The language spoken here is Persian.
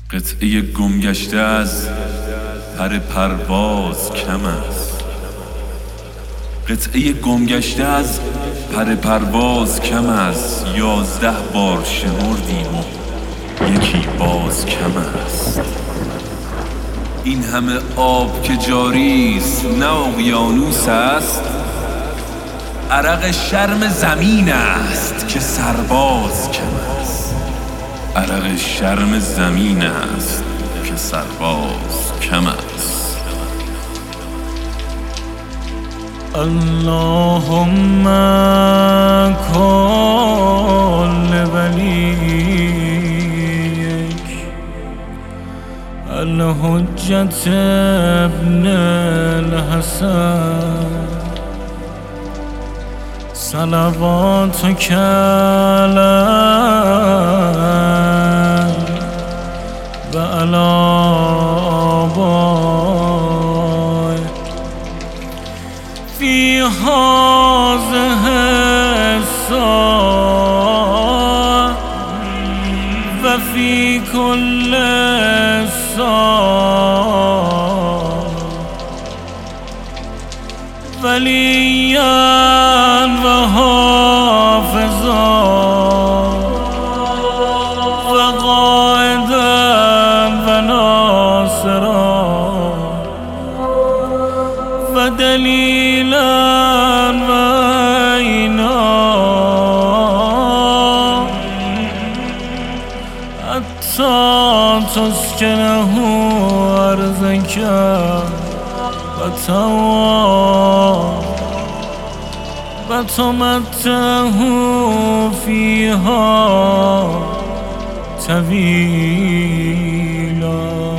قطعه گمگشته از پر پرواز کم است. قطعه گمگشته از پر پرواز کم است. 11 بار شمردیم و یکی باز کم است. این همه آب که جاری است نه اقیانوس است. عرق شرم زمین است که سرباز کم است. عرق شرم زمین است که سرباز کم است. اللهم کل ولیک الحجة ابن الحسن صلواتک علیه و علی آبائه فی هذه الساعة و فی کل ساعة ولیا و حافظا و قائدا و ناصرا و دلیلا و عینا حتی تسکنه ارضک و طوعا و تمتعه فیها طویلا.